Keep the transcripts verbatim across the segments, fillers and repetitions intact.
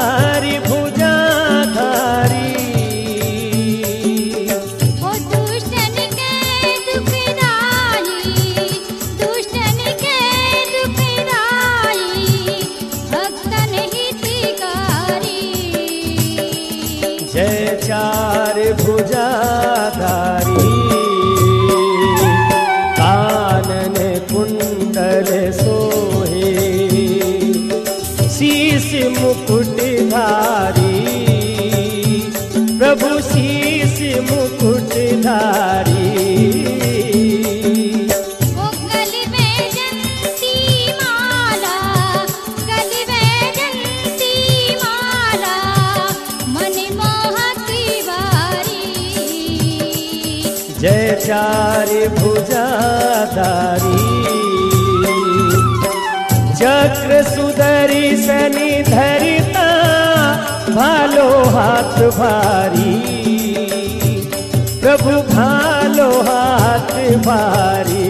चारि भुजाधारी। ओ दुष्टन के दुखदाई, दुष्टन के दुखदाई, भक्तन हितकारी। जय चारि भुजाधारी, कानन कुंडल सोहे, शीस मुकुटधारी। प्रभु शीस मुकुटधारी। ओ गले में जंती माला, गले में जंती माला, मन मोहती वारी। जय चारि भुजाधारी, चक्र सुदर्शनी धरिता, भालो हाथ भारी। प्रभु भालो हाथ भारी।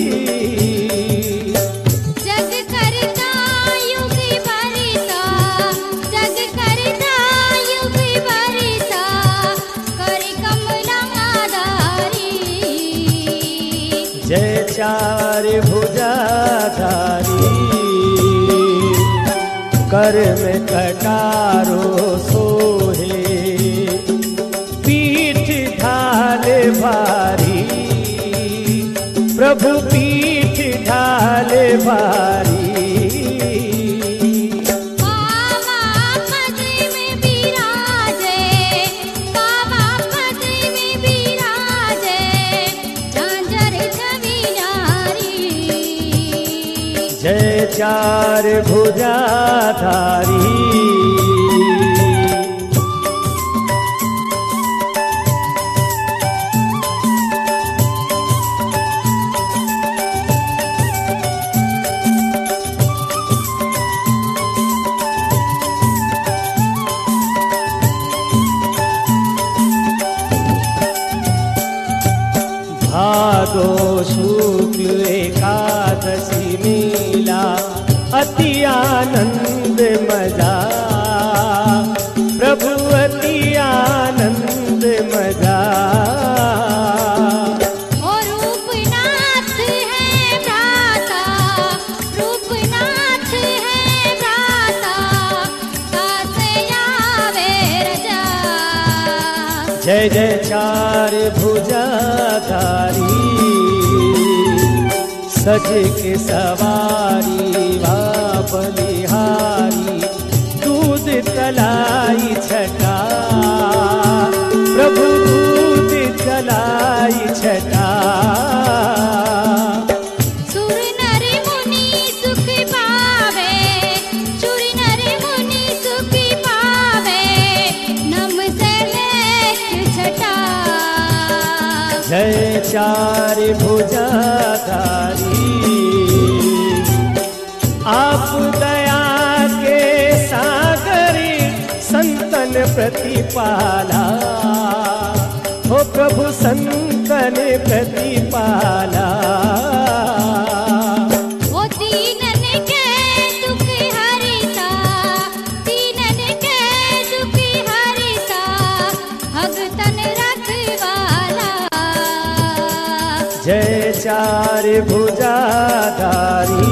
जग करता युग भरिता, जग करता युग भरिता, कर कमलाधारी। जय चारि भुजाधारी, कर में कटारो सोहे, पीठ ढाल भारी। प्रभु पीठ ढाल भारी। बाबा पद में विराजे, बाबा पद में विराजे, झांझर छवि नारी। जय चारि भुजाधारी, भादो शुक्ल एकादशी मेला, अति आनंद मजा। प्रभु अति आनंद मजा। ओ रूपनाथ है भ्राता, रूपनाथ है भ्राता, कासे आवे रजा। जय जय चारि भुजाधारी, सज के सवारी वा बलिहारी। दूध तलाई छटा, प्रभु दूध तलाई छटा। सुर नर मुनि सुख पावे, सुर नर मुनि सुख पावे, नम से लेख छटा। जय चारि भुजाधारी, आप दया के सागरी, संतन प्रतिपाला। हो प्रभु संतन प्रतिपाला। ओ दीनन के दुख हरिता, दीनन के दुख हरिता, भगतन रखवाला। जय चारि भुजाधारी,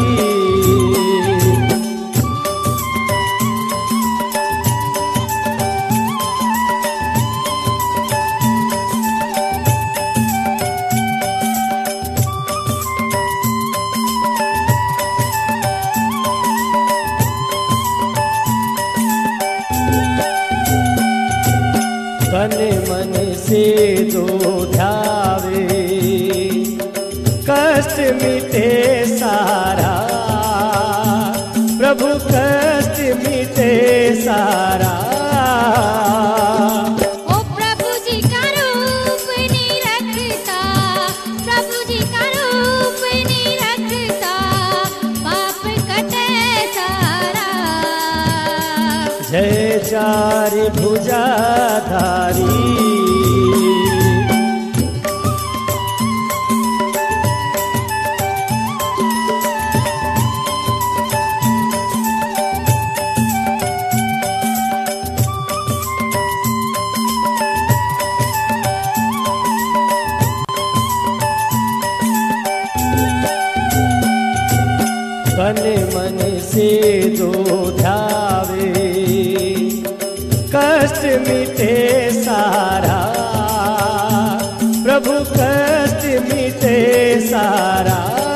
तन मन से जो ध्यावे, कष्ट मिटे सारा। प्रभु कष्ट मिटे सारा। ओ प्रभु जी का रूप निरखता, प्रभु जी का रूप निरखता, पाप कटे सारा। जय चारि भुजाधारी, कष्ट मिटे सारा, प्रभु कष्ट मिटे सारा।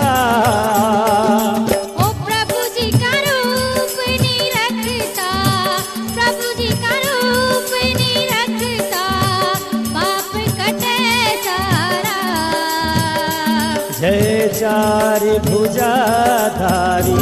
ओ प्रभु जी का रूप निरखता, प्रभु जी का रूप निरखता, पाप कटे सारा। जय चार भुजाधारी,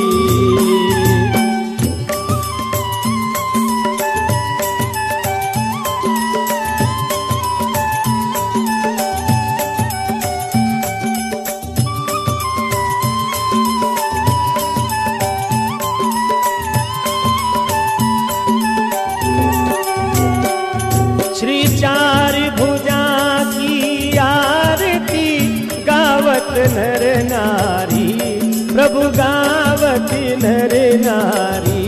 श्री चार भुजा की आरती गावत नर नारी, प्रभु गावत नर नारी।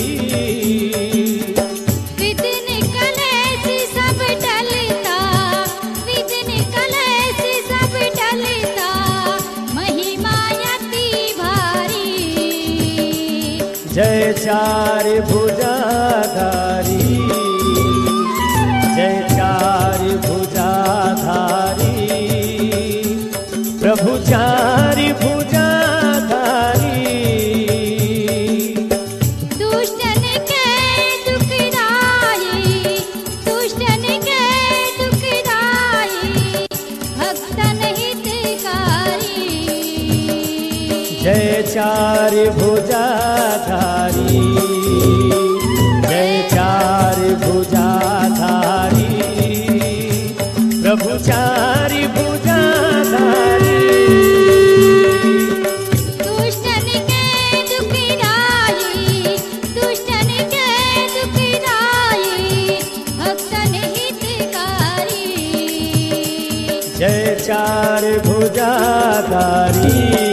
विदिन कलेश सब टलता, विदिन कलेश सब टलता, महिमा अति भारी। जय चार भुजाधारी, जय चार भुजाधारी, प्रभु चार भुजाधारी। दुष्टन के दुखदाई, दुष्टन के दुखदाई, भक्तन हितकारी। जय चार भुजाधारी, जय चार भुजाधारी, प्रभु चार भुजाधारी। दुष्टन के दुखदाई, दुष्टन के दुखदाई, भक्तन हितकारी। जय चार भुजाधारी।